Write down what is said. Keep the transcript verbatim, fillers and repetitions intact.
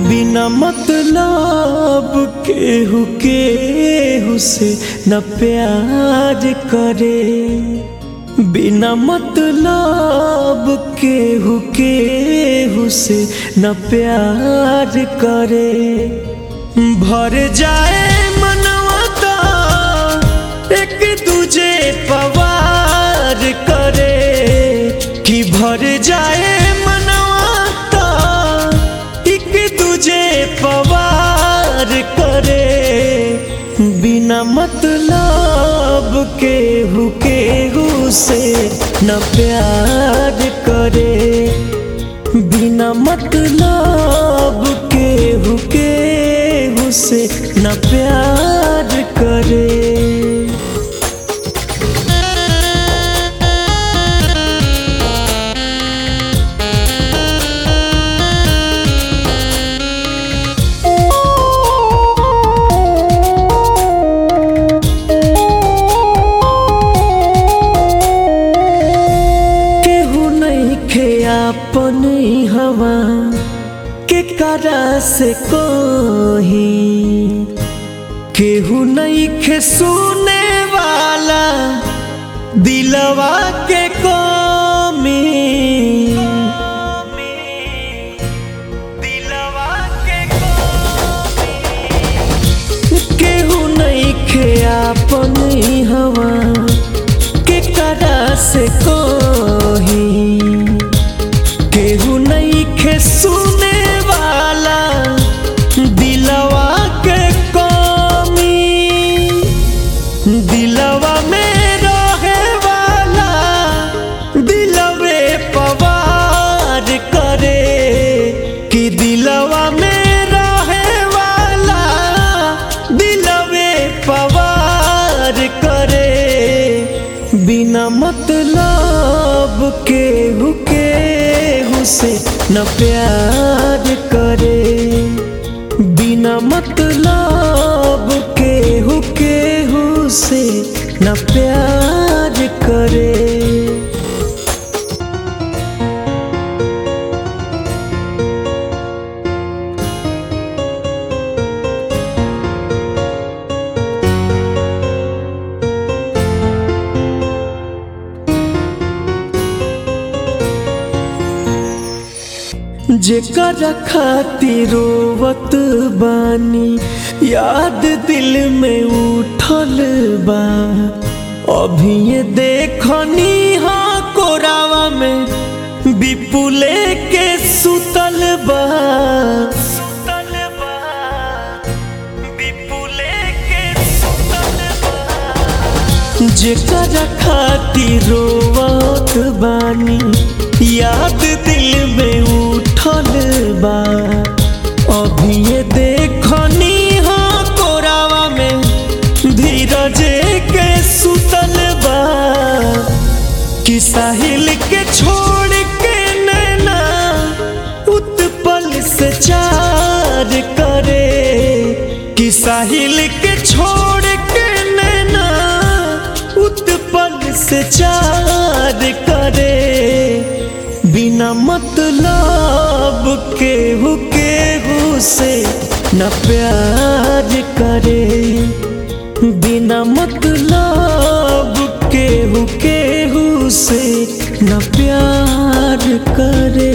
बिना मतलब केहू केहू से न प्यार करे, बिना मतलब केहू केहू से न प्यार करे। भर जाए मनवा ता एक दूजे पवार करे, कि भर जाए मनवा ता एक दूजे पवार करे। बिना मतलब केहू केहू से न प्यार करे, बिना मतलब केहू केहू से न प्यार करे। अपन हवा के करा से कोही, केहू नहीं खे सुने वाला दिलवा के कमी, दिलवा के कमी। केहू नहीं खे अपन हवा के करा से कोही, केहू नहीं खे सुने वाला दिलवा के कमी। दिलवा में रहे वाला दिलवे पवार करे, कि दिलवा में रहे वाला दिलवे पवार करे। बिना मतलब केहू केहू से न प्यार करे, बिना मतलब केहू केहू से न प्यार करे। जेकरा खातिर रोवत बानी याद दिल में उठल बा, अभी ये देखनी हाँ कोरावा में विपुले के सुतल बा, सुतल बा विपुले के सुतल बा। जेकरा खातिर रोवत बानी याद दिल में उठल बा, अभी ये देखनी हाँ कोरावा में धीरज के सुतल बा, कि साहिल के छोड़ के नैना उत्पल से चार करे, कि साहिल के छोड़ के नैना उत्पल से चार करे। बिना मतलब केहू केहू से न प्यार करे, बिना मतलब केहू केहू से न प्यार करे।